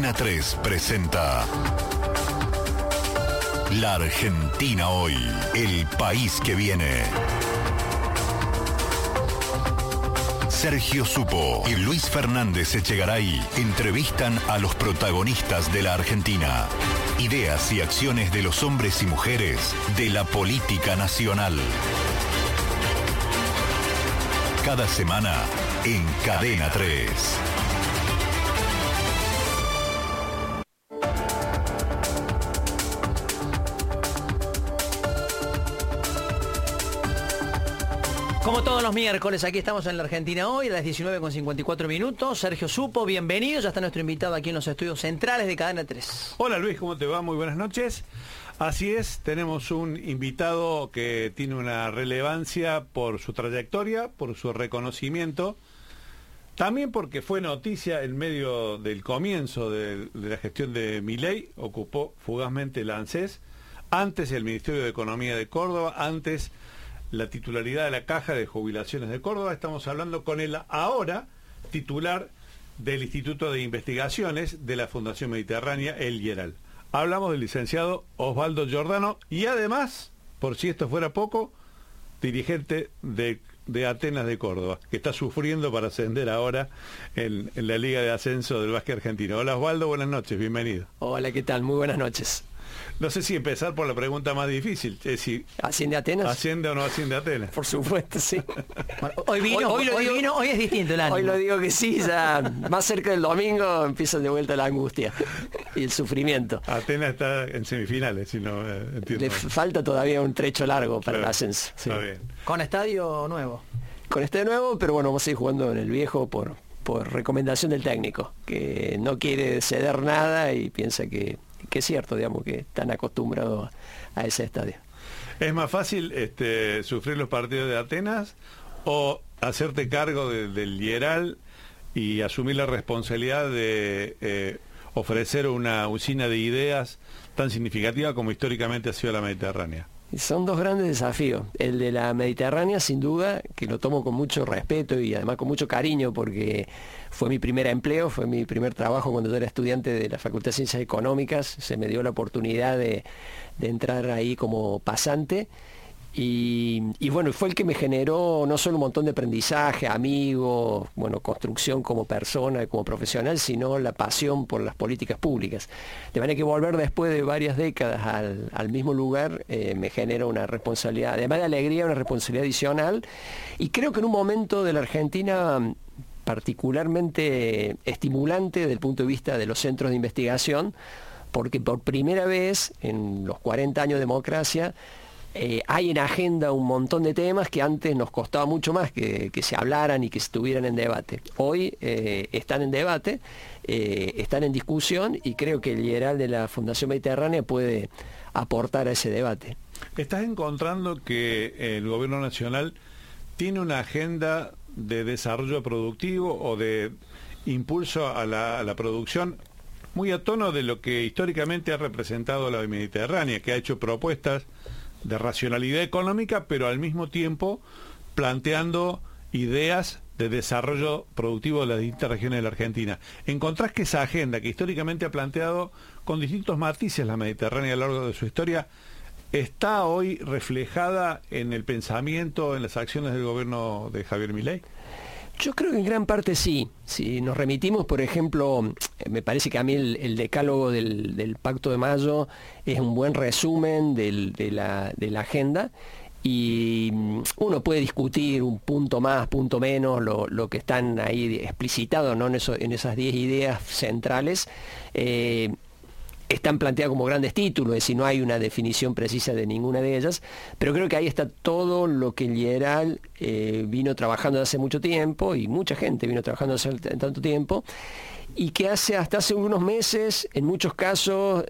Cadena 3 presenta La Argentina hoy, el país que viene. Sergio Supo y Luis Fernández Echegaray entrevistan a los protagonistas de la Argentina. Ideas y acciones de los hombres y mujeres de la política nacional. Cada semana en Cadena 3. Como todos los miércoles, aquí estamos en la Argentina hoy, a las 19:54. Sergio Supo, bienvenido. Ya está nuestro invitado aquí en los estudios centrales de Cadena 3. Hola Luis, ¿cómo te va? Muy buenas noches. Así es, tenemos un invitado que tiene una relevancia por su trayectoria, por su reconocimiento, también porque fue noticia en medio del comienzo de la gestión de Milei. Ocupó fugazmente el ANSES, antes el Ministerio de Economía de Córdoba, antes la titularidad de la Caja de Jubilaciones de Córdoba. Estamos hablando con el ahora titular del Instituto de Investigaciones de la Fundación Mediterránea, el IERAL. Hablamos del licenciado Osvaldo Giordano y además, por si esto fuera poco, dirigente de Atenas de Córdoba, que está sufriendo para ascender ahora en la Liga de Ascenso del Básquet Argentino. Hola Osvaldo, buenas noches, bienvenido. Hola, ¿qué tal? Muy buenas noches. No sé si empezar por la pregunta más difícil, es si ¿asciende Atenas? ¿Asciende o no asciende Atenas? Por supuesto, sí. Bueno, hoy es distinto el ánimo. Hoy lo digo que sí, ya más cerca del domingo empieza de vuelta la angustia y el sufrimiento. Atenas está en semifinales, si no entiendo. Le falta todavía un trecho largo para el ascenso. Sí. Está bien. Con estadio nuevo. Con estadio nuevo, pero bueno, vamos a ir jugando en el viejo por recomendación del técnico, que no quiere ceder nada y piensa que es cierto, digamos, que están acostumbrados a ese estadio. ¿Es más fácil sufrir los partidos de Atenas o hacerte cargo del IERAL y asumir la responsabilidad de ofrecer una usina de ideas tan significativa como históricamente ha sido la Mediterránea? Son dos grandes desafíos. El de la Mediterránea, sin duda, que lo tomo con mucho respeto y además con mucho cariño, porque fue mi primer empleo, fue mi primer trabajo cuando yo era estudiante de la Facultad de Ciencias Económicas. Se me dio la oportunidad de entrar ahí como pasante. Y bueno, fue el que me generó no solo un montón de aprendizaje, amigos, bueno, construcción como persona, como profesional, sino la pasión por las políticas públicas. De manera que volver después de varias décadas al mismo lugar me genera una responsabilidad, además de alegría, una responsabilidad adicional. Y creo que en un momento de la Argentina particularmente estimulante desde el punto de vista de los centros de investigación, porque por primera vez en los 40 años de democracia, hay en agenda un montón de temas que antes nos costaba mucho más que se hablaran y que estuvieran en debate. Hoy están en debate, están en discusión y creo que el IERAL de la Fundación Mediterránea puede aportar a ese debate. ¿Estás encontrando que el gobierno nacional tiene una agenda de desarrollo productivo o de impulso a la producción muy a tono de lo que históricamente ha representado la Mediterránea, que ha hecho propuestas de racionalidad económica, pero al mismo tiempo planteando ideas de desarrollo productivo de las distintas regiones de la Argentina? ¿Encontrás que esa agenda que históricamente ha planteado con distintos matices la Mediterránea a lo largo de su historia está hoy reflejada en el pensamiento, en las acciones del gobierno de Javier Milei? Yo creo que en gran parte sí. Si nos remitimos, por ejemplo, me parece que a mí el decálogo del Pacto de Mayo es un buen resumen de la agenda, y uno puede discutir un punto más, punto menos, lo que están ahí explicitados, ¿no? en esas 10 ideas centrales. Están planteadas como grandes títulos, es decir, no hay una definición precisa de ninguna de ellas, pero creo que ahí está todo lo que el IERAL vino trabajando hace mucho tiempo, y mucha gente vino trabajando hace tanto tiempo, y que hasta hace unos meses, en muchos casos,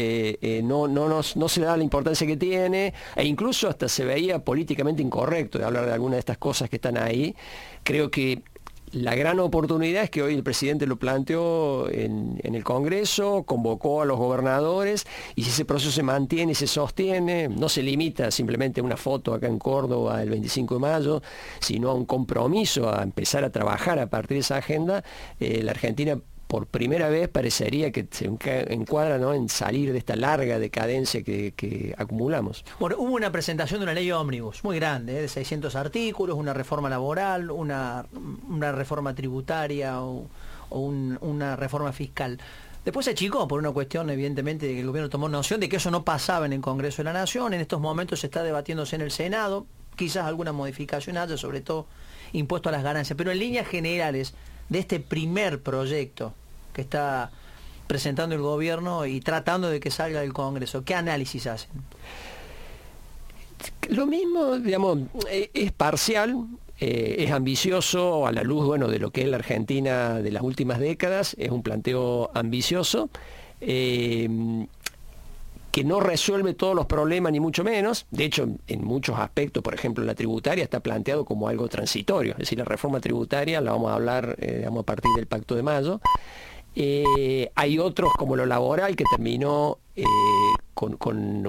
no se le da la importancia que tiene, e incluso hasta se veía políticamente incorrecto de hablar de alguna de estas cosas que están ahí. Creo que la gran oportunidad es que hoy el presidente lo planteó en el Congreso, convocó a los gobernadores, y si ese proceso se mantiene y se sostiene, no se limita simplemente a una foto acá en Córdoba el 25 de mayo, sino a un compromiso a empezar a trabajar a partir de esa agenda, la Argentina por primera vez parecería que se encuadra, ¿no?, en salir de esta larga decadencia que acumulamos. Bueno, hubo una presentación de una ley ómnibus muy grande, de 600 artículos, una reforma laboral, una reforma tributaria o una reforma fiscal. Después se achicó por una cuestión, evidentemente, de que el gobierno tomó noción de que eso no pasaba en el Congreso de la Nación. En estos momentos se está debatiéndose en el Senado, quizás alguna modificación haya, sobre todo impuesto a las ganancias. Pero en líneas generales de este primer proyecto que está presentando el gobierno y tratando de que salga del Congreso, ¿qué análisis hacen? Lo mismo, digamos, es parcial. Es ambicioso a la luz, bueno, de lo que es la Argentina de las últimas décadas. Es un planteo ambicioso que no resuelve todos los problemas, ni mucho menos. De hecho, en muchos aspectos, por ejemplo, la tributaria está planteado como algo transitorio. Es decir, la reforma tributaria la vamos a hablar a partir del Pacto de Mayo. Hay otros, como lo laboral, que terminó con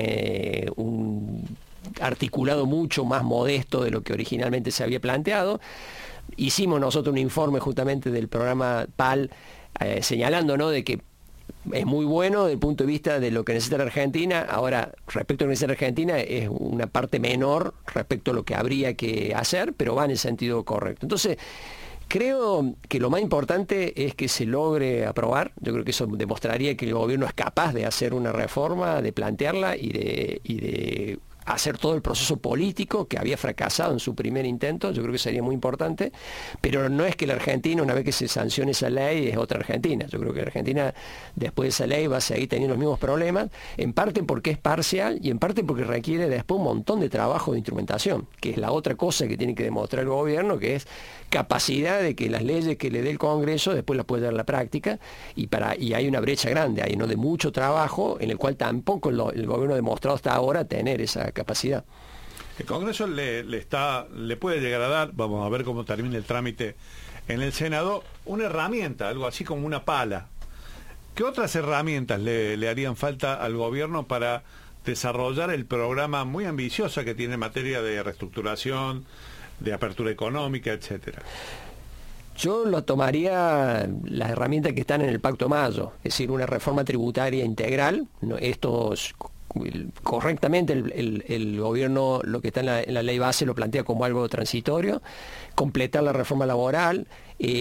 un articulado mucho más modesto de lo que originalmente se había planteado. Hicimos nosotros un informe justamente del programa PAL señalando, ¿no?, de que es muy bueno desde el punto de vista de lo que necesita la Argentina. Ahora, respecto a lo que necesita la Argentina, es una parte menor respecto a lo que habría que hacer, pero va en el sentido correcto. Entonces, creo que lo más importante es que se logre aprobar. Yo creo que eso demostraría que el gobierno es capaz de hacer una reforma, de plantearla y de hacer todo el proceso político que había fracasado en su primer intento. Yo creo que sería muy importante, pero no es que la Argentina, una vez que se sancione esa ley, es otra Argentina. Yo creo que la Argentina, después de esa ley, va a seguir teniendo los mismos problemas, en parte porque es parcial y en parte porque requiere después un montón de trabajo de instrumentación, que es la otra cosa que tiene que demostrar el gobierno, que es capacidad de que las leyes que le dé el Congreso después las puede dar a la práctica, y hay una brecha grande ahí, ¿no?, de mucho trabajo, en el cual tampoco el gobierno ha demostrado hasta ahora tener esa capacidad. El Congreso le puede llegar a dar, vamos a ver cómo termina el trámite en el Senado, una herramienta, algo así como una pala. ¿Qué otras herramientas le harían falta al gobierno para desarrollar el programa muy ambicioso que tiene en materia de reestructuración, de apertura económica, etcétera? Yo lo tomaría las herramientas que están en el Pacto Mayo, es decir, una reforma tributaria integral. Correctamente el gobierno, lo que está en la ley base, lo plantea como algo transitorio, completar la reforma laboral,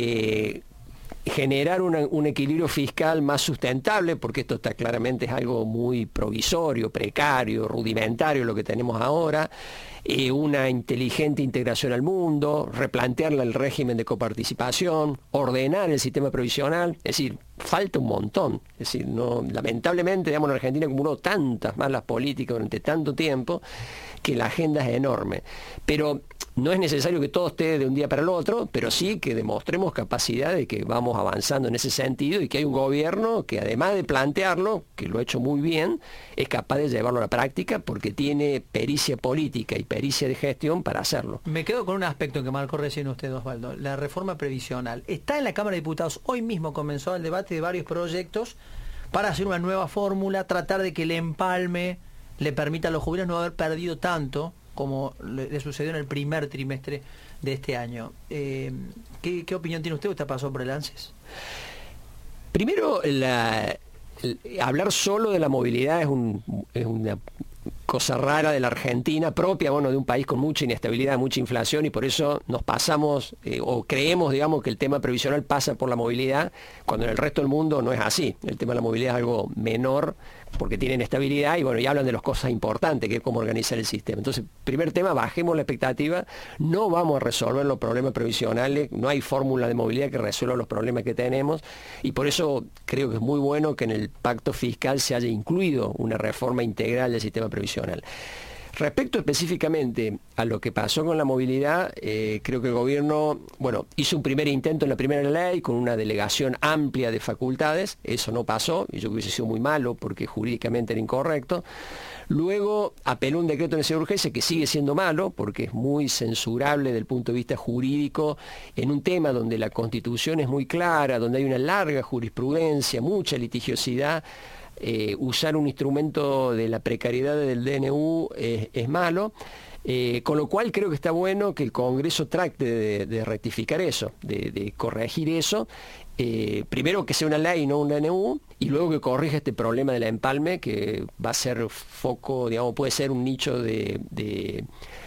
generar un equilibrio fiscal más sustentable, porque esto está claramente es algo muy provisorio, precario, rudimentario lo que tenemos ahora, una inteligente integración al mundo, replantearle el régimen de coparticipación, ordenar el sistema previsional. Es decir, falta un montón. Es decir, lamentablemente, digamos, en Argentina acumuló tantas malas políticas durante tanto tiempo que la agenda es enorme. Pero no es necesario que todo esté de un día para el otro, pero sí que demostremos capacidad de que vamos avanzando en ese sentido y que hay un gobierno que, además de plantearlo, que lo ha hecho muy bien, es capaz de llevarlo a la práctica porque tiene pericia política y pericia de gestión para hacerlo. Me quedo con un aspecto que marcó recién usted, Osvaldo, la reforma previsional. Está en la Cámara de Diputados, hoy mismo comenzó el debate de varios proyectos para hacer una nueva fórmula, tratar de que el empalme le permita a los jubilados no haber perdido tanto como le sucedió en el primer trimestre de este año. ¿Qué opinión tiene usted? ¿Usted pasó por el ANSES? Primero, hablar solo de la movilidad es una cosa rara de la Argentina, propia, bueno, de un país con mucha inestabilidad, mucha inflación, y por eso nos pasamos, o creemos, digamos, que el tema previsional pasa por la movilidad, cuando en el resto del mundo no es así. El tema de la movilidad es algo menor, porque tienen estabilidad y bueno, y hablan de las cosas importantes, que es cómo organizar el sistema. Entonces, primer tema, bajemos la expectativa, no vamos a resolver los problemas previsionales, no hay fórmula de movilidad que resuelva los problemas que tenemos, y por eso creo que es muy bueno que en el pacto fiscal se haya incluido una reforma integral del sistema previsional. Respecto específicamente a lo que pasó con la movilidad, creo que el gobierno, bueno, hizo un primer intento en la primera ley con una delegación amplia de facultades, eso no pasó, y yo creo que hubiese sido muy malo porque jurídicamente era incorrecto. Luego apeló un decreto de necesidad de urgencia que sigue siendo malo porque es muy censurable desde el punto de vista jurídico en un tema donde la Constitución es muy clara, donde hay una larga jurisprudencia, mucha litigiosidad. Usar un instrumento de la precariedad del DNU es malo, con lo cual creo que está bueno que el Congreso trate de rectificar eso, de corregir eso, primero que sea una ley y no un DNU, y luego que corrija este problema del empalme, que va a ser foco, digamos, puede ser un nicho de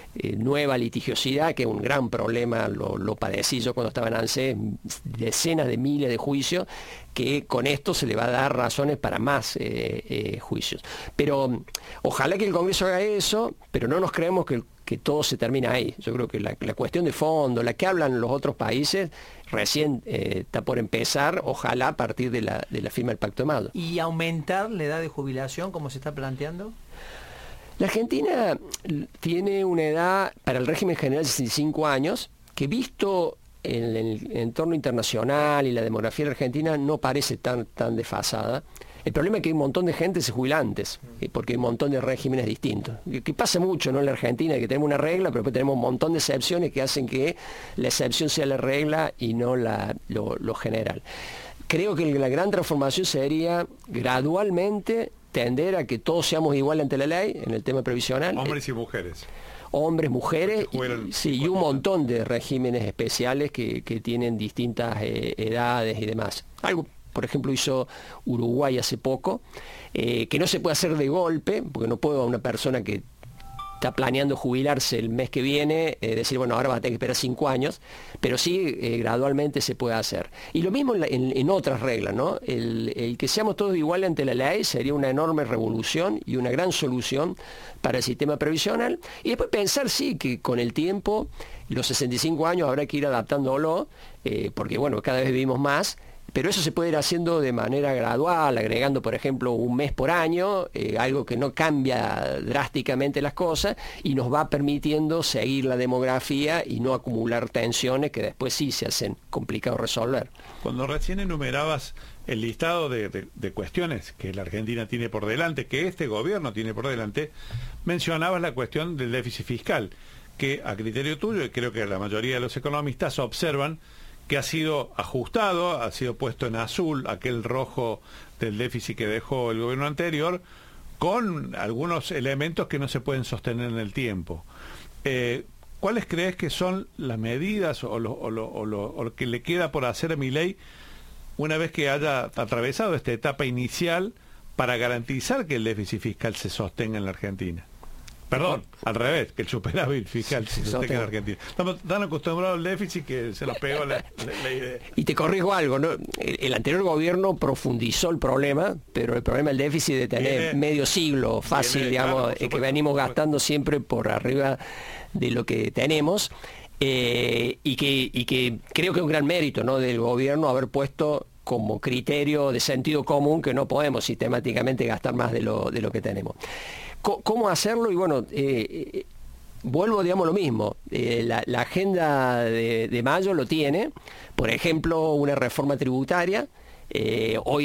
nueva litigiosidad, que es un gran problema, lo padecí yo cuando estaba en ANSES, decenas de miles de juicios, que con esto se le va a dar razones para más juicios. Pero ojalá que el Congreso haga eso, pero no nos creemos que todo se termina ahí. Yo creo que la cuestión de fondo, la que hablan los otros países, recién está por empezar, ojalá a partir de la firma del Pacto de Mayo. ¿Y aumentar la edad de jubilación, como se está planteando? La Argentina tiene una edad para el régimen general de 65 años, que visto en el entorno internacional y la demografía de Argentina no parece tan desfasada. El problema es que hay un montón de gente se jubila antes, porque hay un montón de regímenes distintos. Que pasa mucho, ¿no?, en la Argentina, que tenemos una regla, pero después tenemos un montón de excepciones que hacen que la excepción sea la regla y no lo general. Creo que la gran transformación sería gradualmente tender a que todos seamos iguales ante la ley en el tema previsional. Hombres y mujeres. Hombres, mujeres, y un montón de regímenes especiales que tienen distintas edades y demás. Algo, por ejemplo, hizo Uruguay hace poco, que no se puede hacer de golpe, porque no puedo a una persona que está planeando jubilarse el mes que viene, decir, bueno, ahora va a tener que esperar 5 años, pero sí gradualmente se puede hacer. Y lo mismo en otras reglas, ¿no? El que seamos todos iguales ante la ley sería una enorme revolución y una gran solución para el sistema previsional. Y después pensar, sí, que con el tiempo, los 65 años habrá que ir adaptándolo, porque, bueno, cada vez vivimos más, pero eso se puede ir haciendo de manera gradual, agregando, por ejemplo, un mes por año, algo que no cambia drásticamente las cosas y nos va permitiendo seguir la demografía y no acumular tensiones que después sí se hacen complicados resolver. Cuando recién enumerabas el listado de cuestiones que la Argentina tiene por delante, que este gobierno tiene por delante, mencionabas la cuestión del déficit fiscal, que a criterio tuyo, y creo que la mayoría de los economistas observan, que ha sido ajustado, ha sido puesto en azul, aquel rojo del déficit que dejó el gobierno anterior, con algunos elementos que no se pueden sostener en el tiempo. ¿Cuáles crees que son las medidas o lo que le queda por hacer a Milei una vez que haya atravesado esta etapa inicial para garantizar que el déficit fiscal se sostenga en la Argentina? Perdón, al revés, que el superávit fiscal se sostenga en la Argentina. Estamos tan acostumbrados al déficit que se nos pegó la idea. Y te corrijo algo, ¿no? El anterior gobierno profundizó el problema, pero el problema del déficit de tener medio siglo fácil, digamos, claro, que venimos gastando siempre por arriba de lo que tenemos, y que creo que es un gran mérito, ¿no?, del gobierno haber puesto como criterio de sentido común que no podemos sistemáticamente gastar más de lo que tenemos. ¿Cómo hacerlo? Y bueno, vuelvo, digamos, lo mismo. La agenda de mayo lo tiene. Por ejemplo, una reforma tributaria. Hoy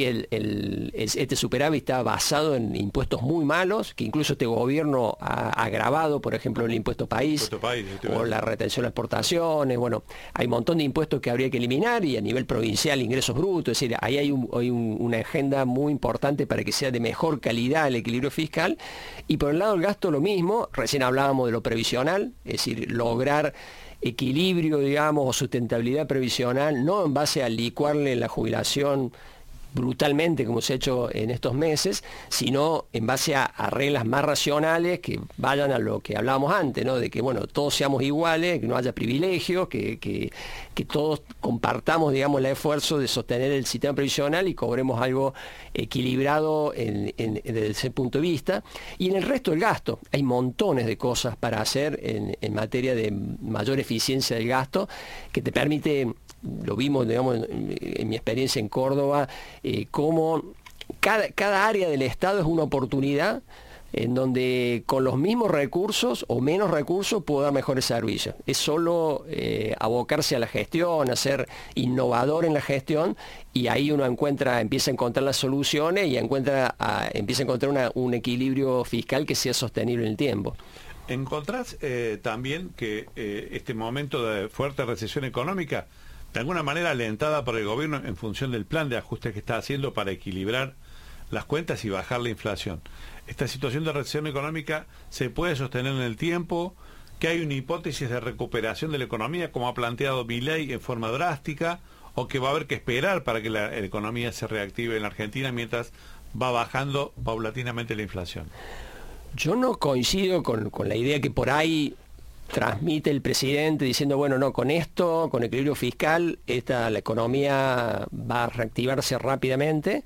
este superávit está basado en impuestos muy malos, que incluso este gobierno ha agravado, por ejemplo, el impuesto país o la retención a exportaciones. Bueno, hay un montón de impuestos que habría que eliminar, y a nivel provincial ingresos brutos. Es decir, ahí hay una agenda muy importante para que sea de mejor calidad el equilibrio fiscal. Y por el lado del gasto lo mismo. Recién hablábamos de lo previsional, es decir, lograr equilibrio, digamos, o sustentabilidad previsional, no en base a licuarle la jubilación brutalmente como se ha hecho en estos meses, sino en base a reglas más racionales que vayan a lo que hablábamos antes, ¿no?, de que, bueno, todos seamos iguales, que no haya privilegios, que todos compartamos, digamos, el esfuerzo de sostener el sistema previsional y cobremos algo equilibrado desde ese punto de vista. Y en el resto del gasto hay montones de cosas para hacer en materia de mayor eficiencia del gasto, que te permite, lo vimos, digamos, en mi experiencia en Córdoba, cómo cada área del Estado es una oportunidad en donde con los mismos recursos o menos recursos puedo dar mejores servicios. Es solo abocarse a la gestión, a ser innovador en la gestión, y ahí uno empieza a encontrar las soluciones y empieza a encontrar un equilibrio fiscal que sea sostenible en el tiempo. ¿Encontrás también que este momento de fuerte recesión económica, de alguna manera alentada por el gobierno en función del plan de ajuste que está haciendo para equilibrar las cuentas y bajar la inflación, esta situación de recesión económica se puede sostener en el tiempo, que hay una hipótesis de recuperación de la economía como ha planteado Milei en forma drástica, o que va a haber que esperar para que la economía se reactive en la Argentina mientras va bajando paulatinamente la inflación? Yo no coincido con la idea que por ahí transmite el presidente diciendo, bueno, no, con esto, con equilibrio fiscal, la economía va a reactivarse rápidamente.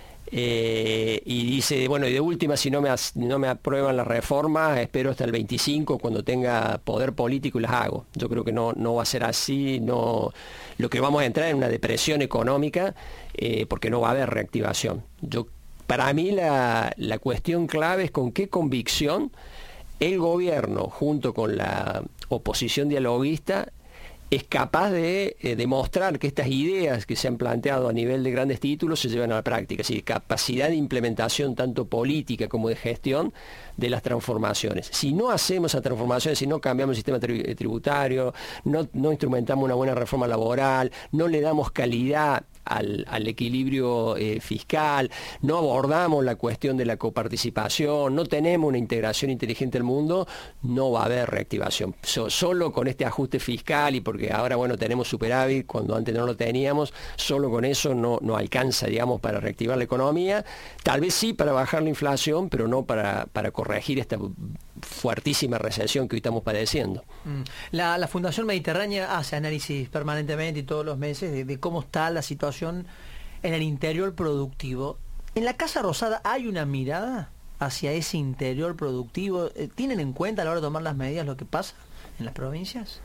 Y dice, bueno, y de última, si no me aprueban las reformas, espero hasta el 25 cuando tenga poder político y las hago. Yo creo que no va a ser así, no, lo que vamos a entrar en una depresión económica porque no va a haber reactivación. Para mí la cuestión clave es con qué convicción el gobierno, junto con la oposición dialoguista, es capaz de demostrar que estas ideas que se han planteado a nivel de grandes títulos se llevan a la práctica, es decir, capacidad de implementación tanto política como de gestión de las transformaciones. Si no hacemos esas transformaciones, si no cambiamos el sistema tributario, no instrumentamos una buena reforma laboral, no le damos calidad al equilibrio fiscal, no abordamos la cuestión de la coparticipación, no tenemos una integración inteligente del mundo, no va a haber reactivación. Solo con este ajuste fiscal, y porque ahora, bueno, tenemos superávit cuando antes no lo teníamos, solo con eso no alcanza, digamos, para reactivar la economía. Tal vez sí para bajar la inflación, pero no para corregir esta fuertísima recesión que hoy estamos padeciendo. La Fundación Mediterránea hace análisis permanentemente y todos los meses de cómo está la situación en el interior productivo. ¿En la Casa Rosada hay una mirada hacia ese interior productivo? ¿Tienen en cuenta a la hora de tomar las medidas lo que pasa en las provincias?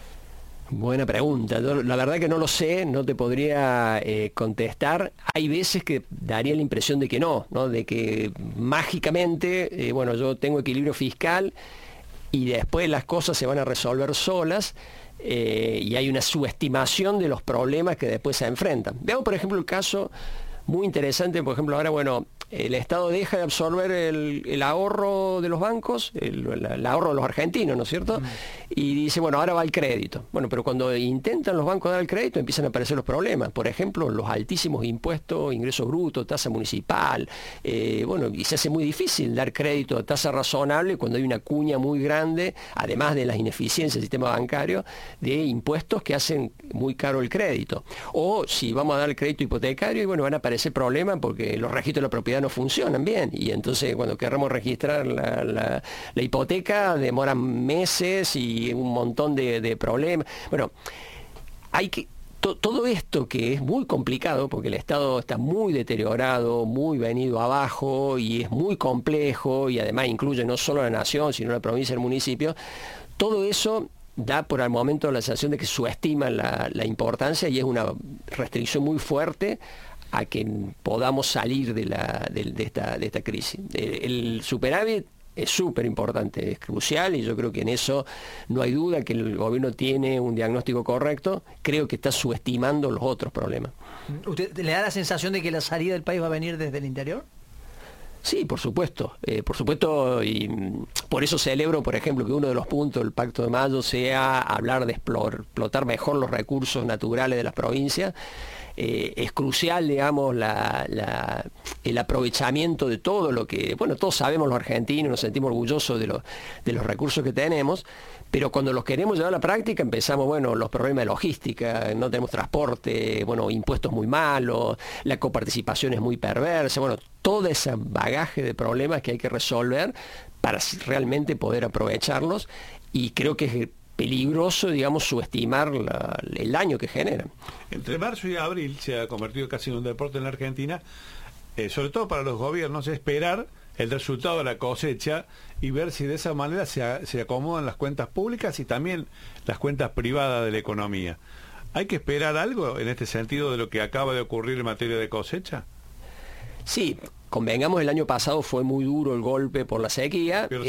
Buena pregunta. Yo, la verdad que no lo sé, no te podría contestar. Hay veces que daría la impresión de que no, de que mágicamente, bueno, yo tengo equilibrio fiscal y después las cosas se van a resolver solas y hay una subestimación de los problemas que después se enfrentan. Veamos, por ejemplo, el caso muy interesante, por ejemplo, ahora, bueno, el Estado deja de absorber el ahorro de los bancos, el ahorro de los argentinos, ¿no es cierto? Y dice, bueno, ahora va el crédito. Bueno, pero cuando intentan los bancos dar el crédito empiezan a aparecer los problemas. Por ejemplo, los altísimos impuestos, ingreso bruto, tasa municipal. Bueno, y se hace muy difícil dar crédito a tasa razonable cuando hay una cuña muy grande, además de las ineficiencias del sistema bancario, de impuestos que hacen muy caro el crédito. O si vamos a dar el crédito hipotecario, y bueno, van a aparecer problemas porque los registros de la propiedad no funcionan bien, y entonces cuando queremos registrar la hipoteca demoran meses y un montón de problemas. Bueno, hay que todo esto, que es muy complicado porque el Estado está muy deteriorado, muy venido abajo y es muy complejo, y además incluye no solo la nación sino la provincia y el municipio, todo eso da por el momento la sensación de que subestima la importancia, y es una restricción muy fuerte a que podamos salir de esta crisis. El superávit es súper importante, es crucial, y yo creo que en eso no hay duda que el gobierno tiene un diagnóstico correcto. Creo que está subestimando los otros problemas. ¿Usted le da la sensación de que la salida del país va a venir desde el interior? Sí, por supuesto, y por eso celebro, por ejemplo, que uno de los puntos del Pacto de Mayo sea hablar de explotar mejor los recursos naturales de las provincias. Es crucial, digamos, el aprovechamiento de todo lo que, bueno, todos sabemos los argentinos, nos sentimos orgullosos de los recursos que tenemos, pero cuando los queremos llevar a la práctica empezamos, bueno, los problemas de logística, no tenemos transporte, bueno, impuestos muy malos, la coparticipación es muy perversa, bueno, todo ese bagaje de problemas que hay que resolver para realmente poder aprovecharlos, y creo que es peligroso, digamos, subestimar el daño que generan. Entre marzo y abril se ha convertido casi en un deporte en la Argentina, sobre todo para los gobiernos, esperar el resultado de la cosecha y ver si de esa manera se acomodan las cuentas públicas y también las cuentas privadas de la economía. ¿Hay que esperar algo en este sentido de lo que acaba de ocurrir en materia de cosecha? Sí, convengamos, el año pasado fue muy duro el golpe por la sequía. Pero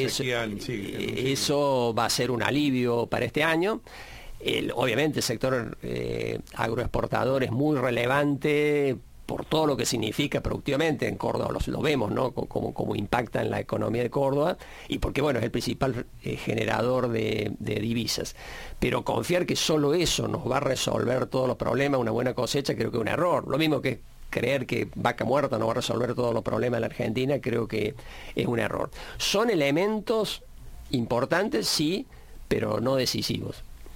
eso va a ser un alivio para este año. Obviamente el sector agroexportador es muy relevante por todo lo que significa productivamente en Córdoba, lo vemos, ¿no? Como impacta en la economía de Córdoba, y porque, bueno, es el principal generador de divisas. Pero confiar que solo eso nos va a resolver todos los problemas, una buena cosecha, creo que es un error. Lo mismo que creer que Vaca Muerta no va a resolver todos los problemas de la Argentina, creo que es un error. Son elementos importantes, sí, pero no decisivos.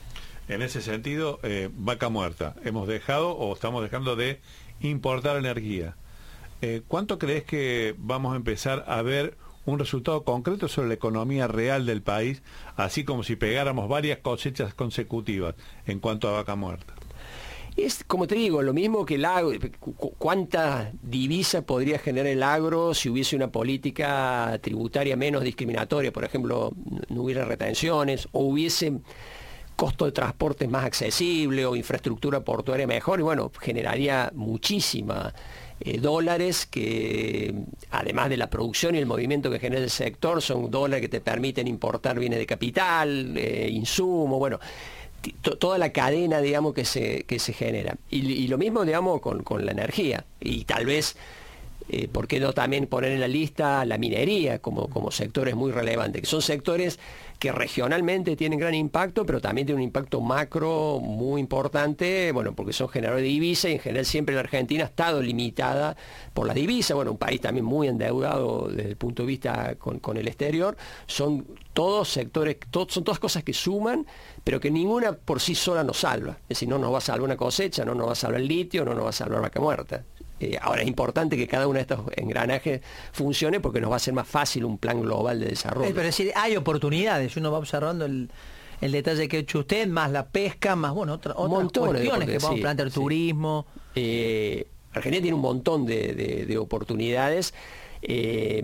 En ese sentido, vaca muerta. Hemos dejado o estamos dejando de importar energía. ¿Cuánto crees que vamos a empezar a ver un resultado concreto sobre la economía real del país, así como si pegáramos varias cosechas consecutivas en cuanto a vaca muerta? Es, como te digo, lo mismo que el agro. ¿Cuánta divisa podría generar el agro si hubiese una política tributaria menos discriminatoria? Por ejemplo, no hubiera retenciones o hubiese costo de transporte más accesible o infraestructura portuaria mejor, y bueno, generaría muchísima dólares que, además de la producción y el movimiento que genera el sector, son dólares que te permiten importar bienes de capital, insumos, bueno, toda la cadena, digamos, que se genera. Y lo mismo, digamos, con la energía. Y tal vez, ¿por qué no también poner en la lista la minería como sectores muy relevantes? Que son sectores que regionalmente tienen gran impacto, pero también tienen un impacto macro muy importante, bueno, porque son generadores de divisa, y en general siempre la Argentina ha estado limitada por la divisa, bueno, un país también muy endeudado desde el punto de vista con el exterior. Son todos sectores, son todas cosas que suman, pero que ninguna por sí sola nos salva. Es decir, no nos va a salvar una cosecha, no nos va a salvar el litio, no nos va a salvar vaca muerta. Ahora es importante que cada uno de estos engranajes funcione, porque nos va a hacer más fácil un plan global de desarrollo. Pero es decir, hay oportunidades, uno va observando el detalle que ha hecho usted, más la pesca, más bueno otras cuestiones que podemos plantear, turismo. Argentina tiene un montón de oportunidades que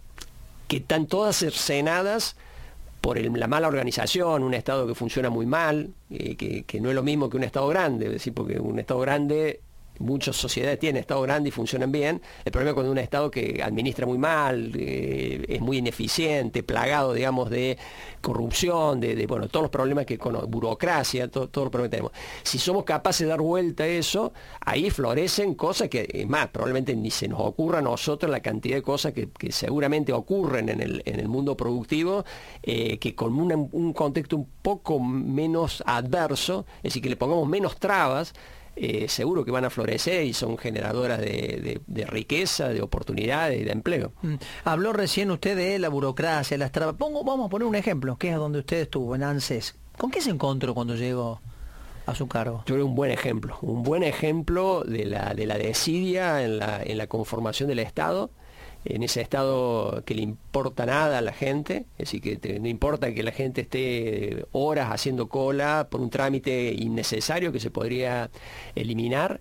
están todas cercenadas por la mala organización, un Estado que funciona muy mal, que no es lo mismo que un Estado grande, es decir, porque un Estado grande, muchas sociedades tienen Estado grande y funcionan bien. El problema es cuando un Estado que administra muy mal, es muy ineficiente, plagado, digamos, de corrupción, bueno, todos los problemas que con burocracia, todos los problemas que tenemos. Si somos capaces de dar vuelta a eso, ahí florecen cosas que, es más, probablemente ni se nos ocurra a nosotros la cantidad de cosas que seguramente ocurren en el mundo productivo, que con un contexto un poco menos adverso, es decir, que le pongamos menos trabas, seguro que van a florecer y son generadoras de riqueza, de oportunidades y de empleo. Habló recién usted de la burocracia, las trabas. Vamos a poner un ejemplo, que es donde usted estuvo, en ANSES. ¿Con qué se encontró cuando llegó a su cargo? Yo creo un buen ejemplo de la desidia en la conformación del Estado, en ese Estado que le importa nada a la gente, es decir, que no importa que la gente esté horas haciendo cola por un trámite innecesario que se podría eliminar.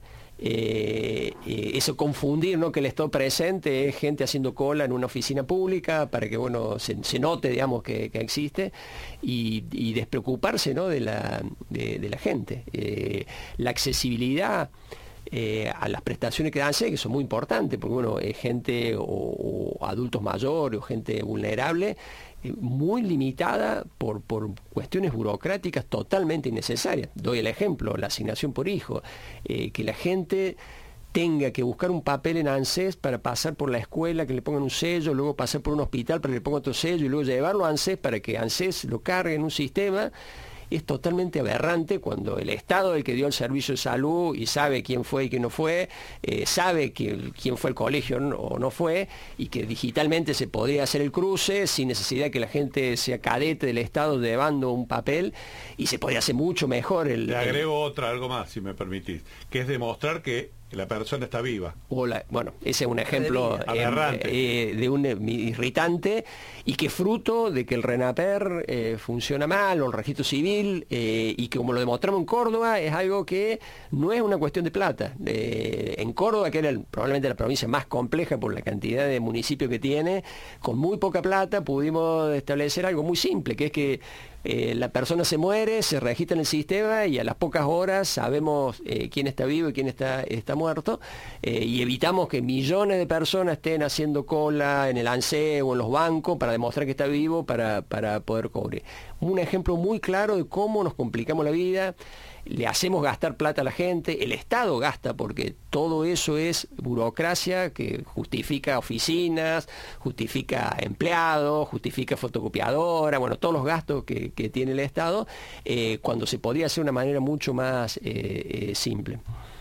Eso confundir, ¿no?, que el Estado presente es gente haciendo cola en una oficina pública para que, bueno, se note, digamos, que existe, y despreocuparse, ¿no?, de la gente. La accesibilidad a las prestaciones que dan, que son muy importantes, porque bueno, gente o adultos mayores o gente vulnerable, muy limitada por cuestiones burocráticas totalmente innecesarias. Doy el ejemplo, la asignación por hijo, que la gente tenga que buscar un papel en ANSES para pasar por la escuela, que le pongan un sello, luego pasar por un hospital para que le pongan otro sello y luego llevarlo a ANSES para que ANSES lo cargue en un sistema. Es totalmente aberrante cuando el Estado, el que dio el servicio de salud y sabe quién fue y quién no fue, sabe quién fue el colegio o no fue, y que digitalmente se podría hacer el cruce sin necesidad que la gente sea cadete del Estado llevando un papel, y se podría hacer mucho mejor. Le agrego algo más, si me permitís, que es demostrar que la persona está viva. Bueno, ese es un ejemplo de un irritante, y que fruto de que el RENAPER funciona mal, o el registro civil, y que, como lo demostramos en Córdoba, es algo que no es una cuestión de plata. En Córdoba, que era probablemente la provincia más compleja por la cantidad de municipios que tiene, con muy poca plata pudimos establecer algo muy simple, que es que la persona se muere, se registra en el sistema, y a las pocas horas sabemos quién está vivo y quién está muerto, y evitamos que millones de personas estén haciendo cola en el ANSES o en los bancos para demostrar que está vivo para poder cobrar. Un ejemplo muy claro de cómo nos complicamos la vida. Le hacemos gastar plata a la gente, el Estado gasta, porque todo eso es burocracia que justifica oficinas, justifica empleados, justifica fotocopiadora, bueno, todos los gastos que tiene el Estado, cuando se podría hacer de una manera mucho más simple.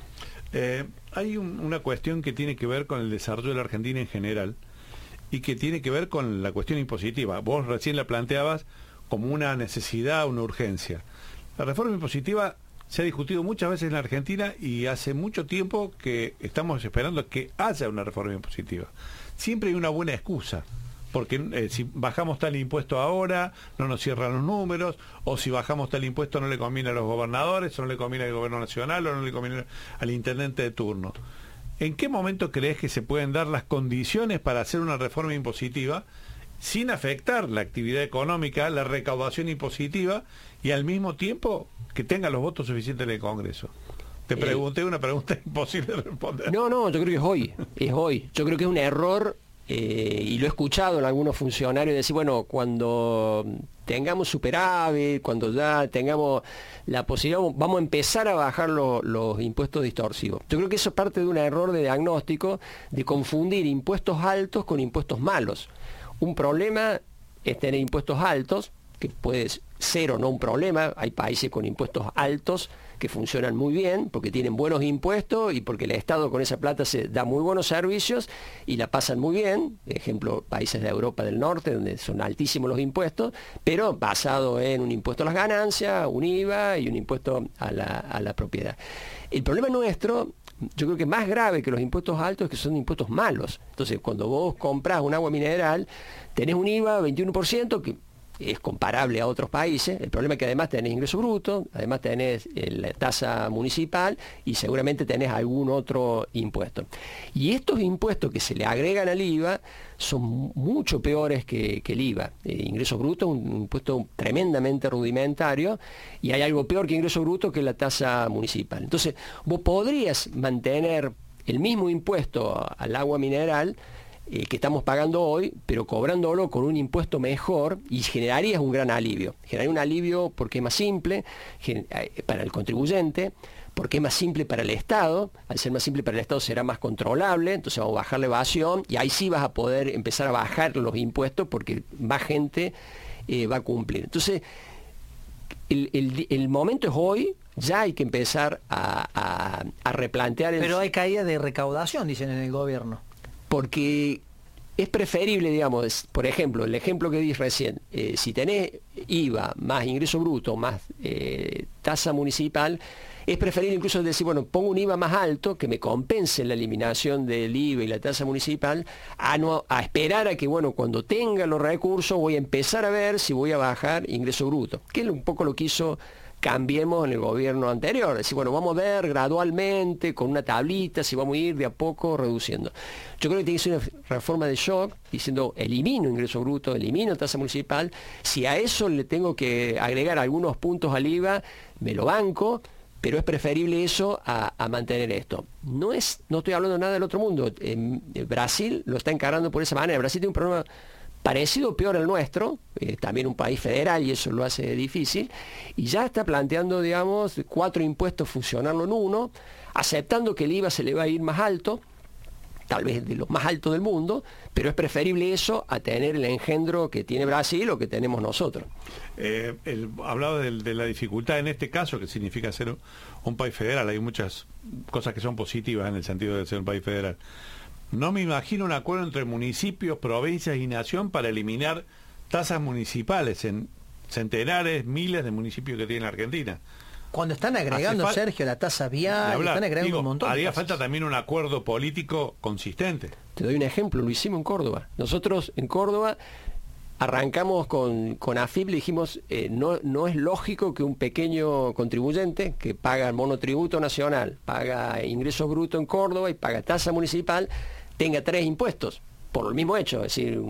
Hay una cuestión que tiene que ver con el desarrollo de la Argentina en general, y que tiene que ver con la cuestión impositiva. Vos recién la planteabas como una necesidad, una urgencia. La reforma impositiva se ha discutido muchas veces en la Argentina y hace mucho tiempo que estamos esperando que haya una reforma impositiva. Siempre hay una buena excusa, porque si bajamos tal impuesto ahora, no nos cierran los números, o si bajamos tal impuesto no le conviene a los gobernadores, o no le conviene al gobierno nacional, o no le conviene al intendente de turno. ¿En qué momento crees que se pueden dar las condiciones para hacer una reforma impositiva sin afectar la actividad económica, la recaudación impositiva y al mismo tiempo que tenga los votos suficientes en el Congreso? Te pregunté una pregunta imposible de responder. No, yo creo que es hoy. Yo creo que es un error, y lo he escuchado en algunos funcionarios decir, bueno, cuando tengamos superávit, cuando ya tengamos la posibilidad, vamos a empezar a bajar los impuestos distorsivos. Yo creo que eso parte de un error de diagnóstico, de confundir impuestos altos con impuestos malos. Un problema es tener impuestos altos, que puede ser o no un problema. Hay países con impuestos altos que funcionan muy bien porque tienen buenos impuestos y porque el Estado con esa plata se da muy buenos servicios y la pasan muy bien. Ejemplo, países de Europa del Norte donde son altísimos los impuestos, pero basado en un impuesto a las ganancias, un IVA y un impuesto a la propiedad. El problema nuestro, yo creo que más grave que los impuestos altos es que son impuestos malos. Entonces, cuando vos comprás un agua mineral, tenés un IVA 21%, que es comparable a otros países. El problema es que además tenés ingreso bruto, además tenés la tasa municipal y seguramente tenés algún otro impuesto. Y estos impuestos que se le agregan al IVA son mucho peores que el IVA. Ingreso bruto es un impuesto tremendamente rudimentario y hay algo peor que ingreso bruto, que es la tasa municipal. Entonces, vos podrías mantener el mismo impuesto al agua mineral que estamos pagando hoy, pero cobrándolo con un impuesto mejor, y generarías un gran alivio. Generaría un alivio porque es más simple para el contribuyente, porque es más simple para el Estado. Al ser más simple para el Estado será más controlable, entonces vamos a bajar la evasión y ahí sí vas a poder empezar a bajar los impuestos porque más gente va a cumplir. Entonces, el momento es hoy. Ya hay que empezar a replantear... Pero hay caída de recaudación, dicen en el gobierno. Porque es preferible, digamos, por ejemplo, el ejemplo que di recién, si tenés IVA más ingreso bruto más tasa municipal, es preferible incluso decir, bueno, pongo un IVA más alto que me compense la eliminación del IVA y la tasa municipal, a esperar a que, bueno, cuando tenga los recursos voy a empezar a ver si voy a bajar ingreso bruto, que es un poco lo que hizo Cambiemos en el gobierno anterior. Es decir, bueno, vamos a ver gradualmente, con una tablita, si vamos a ir de a poco reduciendo. Yo creo que tiene que ser una reforma de shock, diciendo, elimino ingreso bruto, elimino tasa municipal. Si a eso le tengo que agregar algunos puntos al IVA, me lo banco, pero es preferible eso a mantener esto. No estoy hablando nada del otro mundo. Brasil lo está encarando por esa manera. Brasil tiene un problema parecido o peor al nuestro, también un país federal y eso lo hace difícil, y ya está planteando, digamos, 4 impuestos fusionarlo en uno, aceptando que el IVA se le va a ir más alto, tal vez de los más altos del mundo, pero es preferible eso a tener el engendro que tiene Brasil o que tenemos nosotros. Hablaba de la dificultad en este caso, que significa ser un país federal. Hay muchas cosas que son positivas en el sentido de ser un país federal. No me imagino un acuerdo entre municipios, provincias y nación para eliminar tasas municipales en centenares, miles de municipios que tiene la Argentina. Cuando están agregando, Sergio, la tasa vial, están agregando un montón. Haría falta también un acuerdo político consistente. Te doy un ejemplo, lo hicimos en Córdoba. Nosotros en Córdoba arrancamos con AFIP, le dijimos, no es lógico que un pequeño contribuyente que paga el monotributo nacional, paga ingresos brutos en Córdoba y paga tasa municipal, tenga 3 impuestos, por el mismo hecho. Es decir,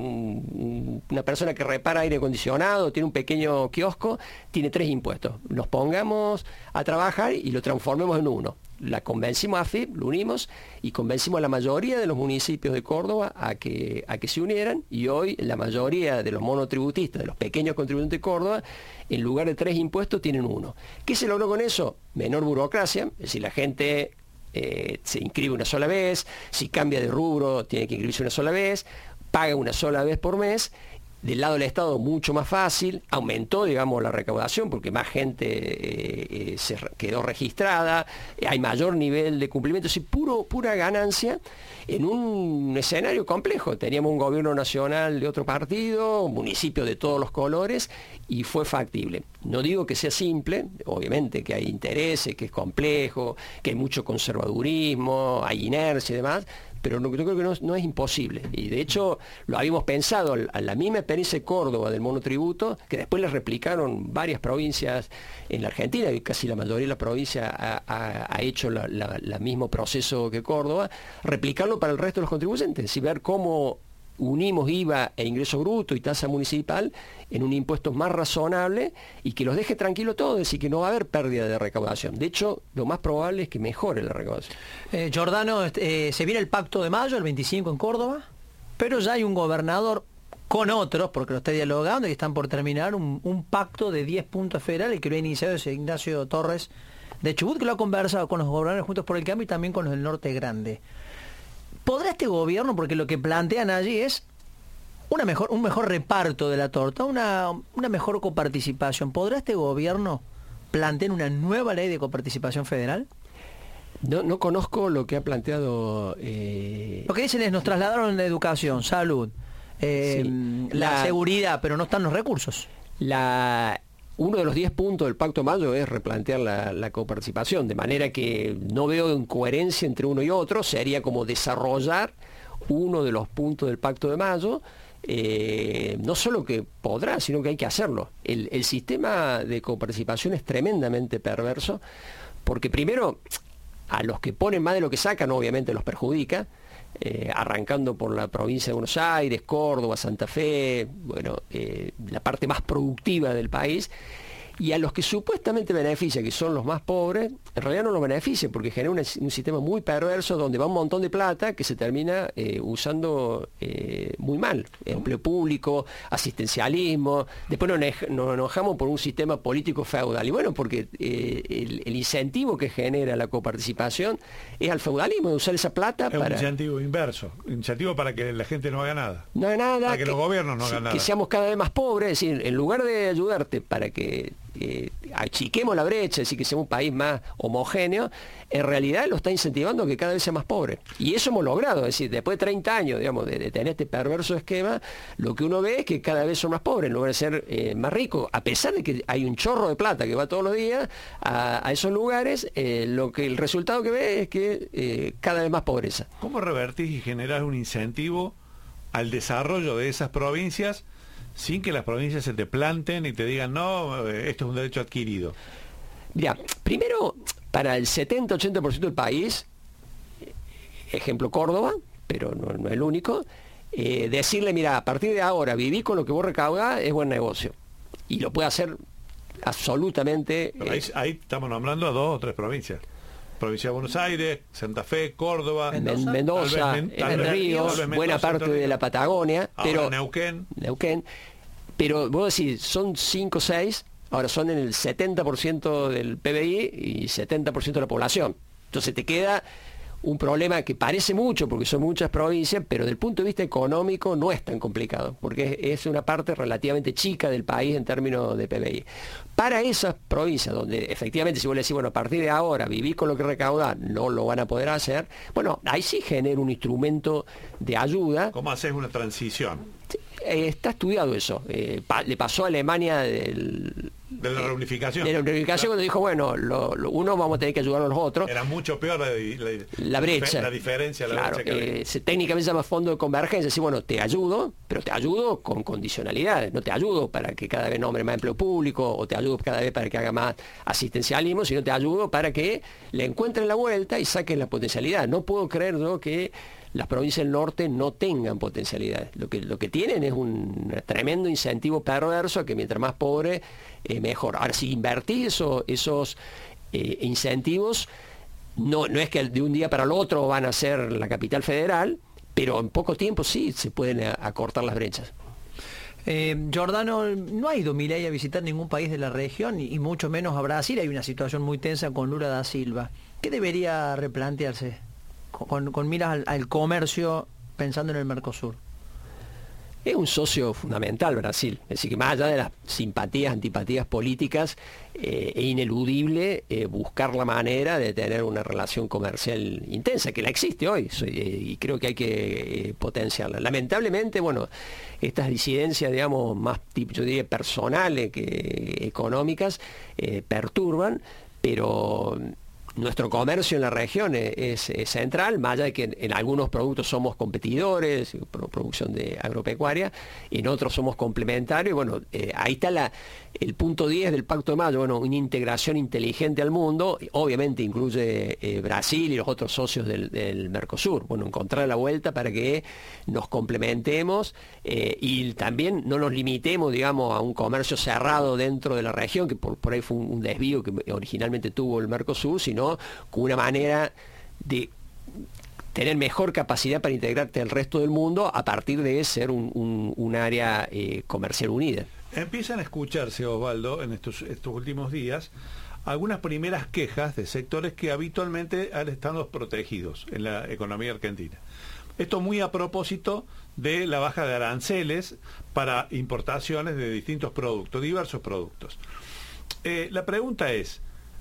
una persona que repara aire acondicionado, tiene un pequeño kiosco, tiene 3 impuestos. Nos pongamos a trabajar y lo transformemos en uno. La convencimos a AFIP, lo unimos y convencimos a la mayoría de los municipios de Córdoba a que se unieran, y hoy la mayoría de los monotributistas, de los pequeños contribuyentes de Córdoba, en lugar de 3 impuestos tienen 1. ¿Qué se logró con eso? Menor burocracia, es decir, la gente se inscribe una sola vez, si cambia de rubro tiene que inscribirse una sola vez, paga una sola vez por mes, Del lado del Estado mucho más fácil, aumentó, digamos, la recaudación porque más gente quedó registrada, hay mayor nivel de cumplimiento, es decir, pura ganancia en un escenario complejo. Teníamos un gobierno nacional de otro partido, un municipio de todos los colores, y fue factible. No digo que sea simple, obviamente que hay intereses, que es complejo, que hay mucho conservadurismo, hay inercia y demás, pero yo creo que no es imposible. Y de hecho lo habíamos pensado a la misma experiencia de Córdoba del monotributo, que después le replicaron varias provincias en la Argentina, y casi la mayoría de la provincia ha hecho el mismo proceso que Córdoba, replicarlo para el resto de los contribuyentes y ver cómo unimos IVA e ingreso bruto y tasa municipal en un impuesto más razonable y que los deje tranquilos todos, es decir, que no va a haber pérdida de recaudación. De hecho, lo más probable es que mejore la recaudación. Giordano, se viene el Pacto de Mayo, el 25 en Córdoba, pero ya hay un gobernador con otros, porque lo está dialogando y están por terminar, un pacto de 10 puntos federales que lo ha iniciado ese Ignacio Torres de Chubut, que lo ha conversado con los gobernadores Juntos por el Cambio y también con los del Norte Grande. ¿Podrá este gobierno, porque lo que plantean allí es un mejor reparto de la torta, una mejor coparticipación, ¿podrá este gobierno plantear una nueva ley de coparticipación federal? No conozco lo que ha planteado... Lo que dicen es, nos trasladaron la educación, salud, la seguridad, pero no están los recursos. Uno de los 10 puntos del Pacto de Mayo es replantear la coparticipación, de manera que no veo incoherencia entre uno y otro, sería como desarrollar uno de los puntos del Pacto de Mayo, no solo que podrá, sino que hay que hacerlo. El sistema de coparticipación es tremendamente perverso, porque primero, a los que ponen más de lo que sacan, obviamente los perjudica, arrancando por la provincia de Buenos Aires, Córdoba, Santa Fe, la parte más productiva del país, y a los que supuestamente beneficia, que son los más pobres, en realidad no los beneficia, porque genera un sistema muy perverso donde va un montón de plata que se termina usando muy mal. Empleo público, asistencialismo, después nos enojamos por un sistema político feudal. Y bueno, porque el incentivo que genera la coparticipación es al feudalismo, de usar esa plata para... Es un incentivo inverso, incentivo para que la gente no haga nada. No haga nada. Para que los gobiernos no hagan nada. Que seamos cada vez más pobres, es decir, en lugar de ayudarte para que achiquemos la brecha, es decir, que sea un país más homogéneo, en realidad lo está incentivando a que cada vez sea más pobre. Y eso hemos logrado, es decir, después de 30 años, digamos, de tener este perverso esquema, lo que uno ve es que cada vez son más pobres, en lugar de ser más ricos, a pesar de que hay un chorro de plata que va todos los días a esos lugares, el resultado que ve es que cada vez más pobreza. ¿Cómo revertís y generás un incentivo al desarrollo de esas provincias sin que las provincias se te planten y te digan, no, esto es un derecho adquirido? Mira, primero, para el 70-80% del país, ejemplo Córdoba, pero no es el único, decirle, mira, a partir de ahora, viví con lo que vos recaudás, es buen negocio. Y lo puede hacer absolutamente... Ahí estamos nombrando a 2 o 3 provincias. Provincia de Buenos Aires, Santa Fe, Córdoba, Mendoza, Entre Ríos, buena parte de la Patagonia, pero Neuquén, pero vos decís, son 5 o 6, ahora son en el 70% del PBI y 70% de la población. Entonces te queda un problema que parece mucho, porque son muchas provincias, pero desde el punto de vista económico no es tan complicado, porque es una parte relativamente chica del país en términos de PBI. Para esas provincias, donde efectivamente si vos le decís, bueno, a partir de ahora vivís con lo que recaudás, no lo van a poder hacer, bueno, ahí sí genera un instrumento de ayuda. ¿Cómo haces una transición? Está estudiado eso. Le pasó a Alemania de la reunificación. De la reunificación, cuando dijo, bueno, uno vamos a tener que ayudar a los otros. Era mucho peor la brecha. La diferencia. Claro, técnicamente se llama fondo de convergencia. Decir, bueno, te ayudo, pero te ayudo con condicionalidades. No te ayudo para que cada vez nombre más empleo público, o te ayudo cada vez para que haga más asistencialismo, sino te ayudo para que le encuentren la vuelta y saquen la potencialidad. No puedo creer que las provincias del norte no tengan potencialidad. Lo que tienen es un tremendo incentivo perverso a que mientras más pobre, mejor. Ahora, si invertís esos incentivos, no es que de un día para el otro van a ser la capital federal, pero en poco tiempo sí se pueden acortar las brechas. Giordano, no ha ido Milei a visitar ningún país de la región y mucho menos a Brasil. Hay una situación muy tensa con Lula da Silva. ¿Qué debería replantearse con miras al comercio pensando en el Mercosur? Es un socio fundamental Brasil, es decir, que más allá de las simpatías, antipatías políticas, es ineludible buscar la manera de tener una relación comercial intensa, que la existe hoy, y creo que hay que potenciarla. Lamentablemente, bueno, estas disidencias, digamos, más yo diría personales que económicas, perturban, pero nuestro comercio en la región es central, más allá de que en algunos productos somos competidores, producción de agropecuaria, en otros somos complementarios. Bueno, ahí está el punto 10 del Pacto de Mayo, bueno, una integración inteligente al mundo, obviamente incluye Brasil y los otros socios del Mercosur. Bueno, encontrar la vuelta para que nos complementemos y también no nos limitemos, digamos, a un comercio cerrado dentro de la región, que por ahí fue un desvío que originalmente tuvo el Mercosur, sino con una manera de tener mejor capacidad para integrarte al resto del mundo a partir de ser un área comercial unida. Empiezan a escucharse, Osvaldo, en estos últimos días, algunas primeras quejas de sectores que habitualmente han estado protegidos en la economía argentina. Esto muy a propósito de la baja de aranceles para importaciones de distintos productos, diversos productos. La pregunta es,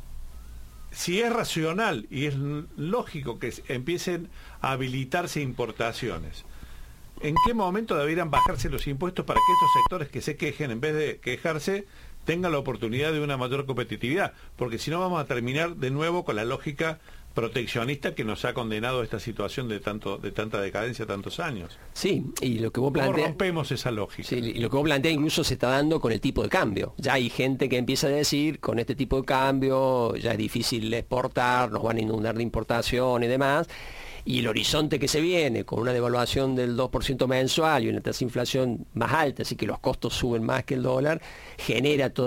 si es racional y es lógico que empiecen a habilitarse importaciones, ¿en qué momento deberían bajarse los impuestos para que estos sectores que se quejen, en vez de quejarse, tengan la oportunidad de una mayor competitividad? Porque si no vamos a terminar de nuevo con la lógica proteccionista que nos ha condenado a esta situación de tanta decadencia tantos años. Sí, y lo que vos planteas... ¿Cómo rompemos esa lógica? Sí, y lo que vos planteas incluso se está dando con el tipo de cambio. Ya hay gente que empieza a decir, con este tipo de cambio ya es difícil exportar, nos van a inundar de importación y demás, y el horizonte que se viene con una devaluación del 2% mensual y una tasa de inflación más alta, así que los costos suben más que el dólar, genera todo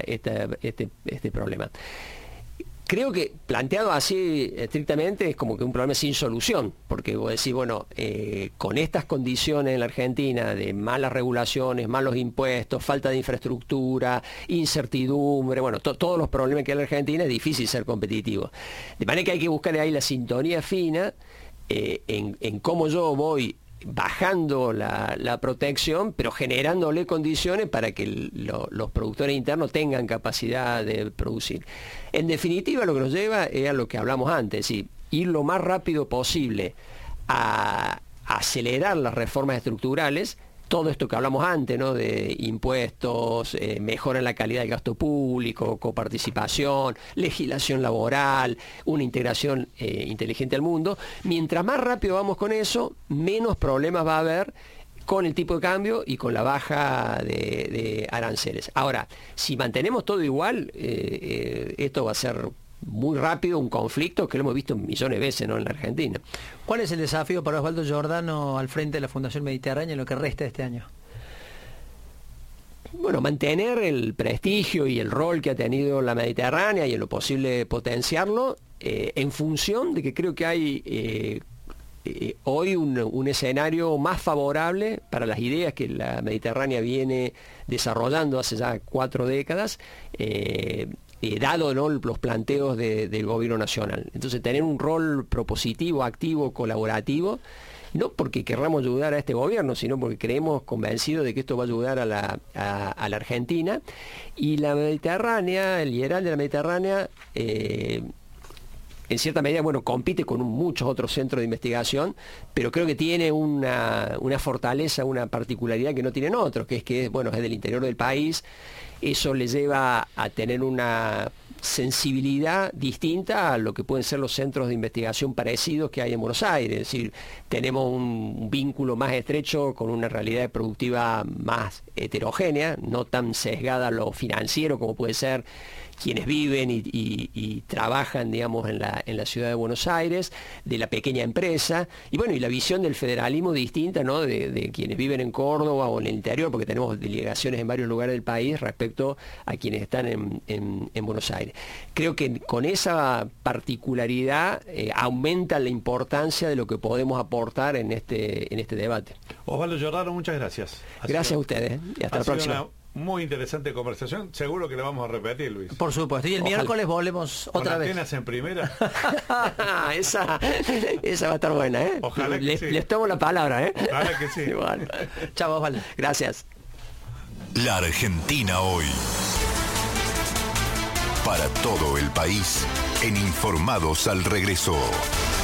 este problema. Creo que planteado así estrictamente es como que un problema sin solución, porque vos decís, bueno, con estas condiciones en la Argentina de malas regulaciones, malos impuestos, falta de infraestructura, incertidumbre, bueno, todos los problemas que hay en la Argentina, es difícil ser competitivo. De manera que hay que buscar ahí la sintonía fina en cómo yo voy bajando la protección, pero generándole condiciones para que los productores internos tengan capacidad de producir. En definitiva, lo que nos lleva es a lo que hablamos antes, es decir, ir lo más rápido posible a acelerar las reformas estructurales, todo esto que hablamos antes, ¿no?, de impuestos, mejora en la calidad del gasto público, coparticipación, legislación laboral, una integración inteligente al mundo. Mientras más rápido vamos con eso, menos problemas va a haber con el tipo de cambio y con la baja de aranceles. Ahora, si mantenemos todo igual, esto va a ser muy rápido un conflicto que lo hemos visto millones de veces, ¿no?, en la Argentina. ¿Cuál es el desafío para Osvaldo Giordano al frente de la Fundación Mediterránea en lo que resta de este año? Bueno, mantener el prestigio y el rol que ha tenido la Mediterránea y en lo posible potenciarlo, en función de que creo que hay hoy un escenario más favorable para las ideas que la Mediterránea viene desarrollando hace ya 4 décadas, dado, ¿no?, los planteos del gobierno nacional. Entonces, tener un rol propositivo, activo, colaborativo, no porque querramos ayudar a este gobierno, sino porque creemos convencidos de que esto va a ayudar a la Argentina. Y la Mediterránea, el liderazgo de la Mediterránea, en cierta medida, bueno, compite con muchos otros centros de investigación, pero creo que tiene una fortaleza, una particularidad que no tienen otros, que es bueno, es del interior del país. Eso le lleva a tener una sensibilidad distinta a lo que pueden ser los centros de investigación parecidos que hay en Buenos Aires. Es decir, tenemos un vínculo más estrecho con una realidad productiva más heterogénea, no tan sesgada a lo financiero como puede ser quienes viven y trabajan, digamos, en la ciudad de Buenos Aires, de la pequeña empresa, y bueno, y la visión del federalismo distinta, ¿no?, de quienes viven en Córdoba o en el interior, porque tenemos delegaciones en varios lugares del país respecto a quienes están en Buenos Aires. Creo que con esa particularidad aumenta la importancia de lo que podemos aportar en este debate. Osvaldo Giordano, muchas gracias. Gracias a ustedes y hasta la próxima. muy interesante conversación. Seguro que la vamos a repetir, Luis. Por supuesto. Y el miércoles volvemos Con otra vez. Atenas en primera. esa va a estar buena, ¿eh? Ojalá que sí. Les tomo la palabra, ¿eh? Ojalá que sí. Bueno. Chao, Osvaldo. Gracias. La Argentina hoy. Para todo el país, en Informados al Regreso.